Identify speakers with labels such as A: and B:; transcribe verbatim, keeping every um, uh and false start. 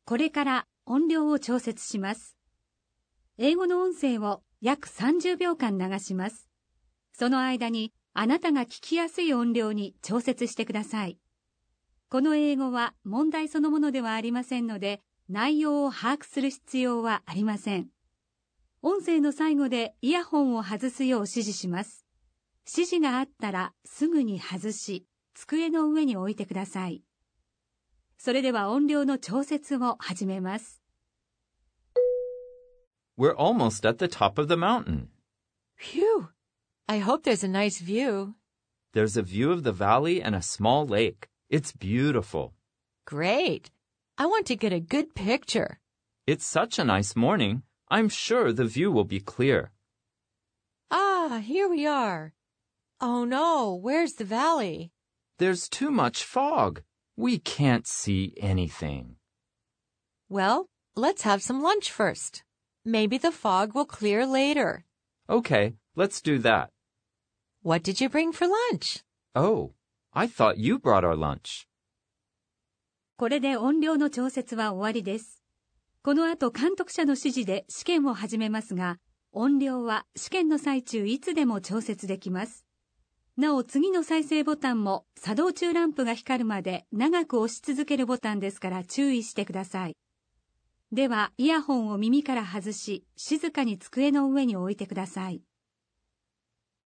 A: これから音量を調節します。英語の音声を約さんじゅうびょうかん流します。その間にあなたが聞きやすい音量に調節してください。この英語は問題そのものではありませんので、内容を把握する必要はありません。音声の最後でイヤホンを外すよう指示します。指示があったらすぐに外し、机の上に置いてください。それでは音量の調節を始めます。
B: We're almost at the top of the mountain.
C: Phew! I hope there's a nice view.
B: There's a view of the valley and a small lake. It's beautiful.
C: Great! I want to get a good picture.
B: It's such a nice morning. I'm sure the view will be clear.
C: Ah, here we are. Oh no, where's the valley?
B: There's too much fog. We can't see anything.
C: Well, let's have some lunch first. Maybe the fog will clear later.
B: Okay, let's do that.
C: What did you bring for lunch?
B: Oh, I thought you brought our lunch.
A: これで音量の調節は終わりです。この後、監督者の指示で試験を始めますが、音量は試験の最中いつでも調節できます。なお、次の再生ボタンも作動中ランプが光るまで長く押し続けるボタンですから注意してください。では、イヤホンを耳から外し、静かに机の上に置いてください。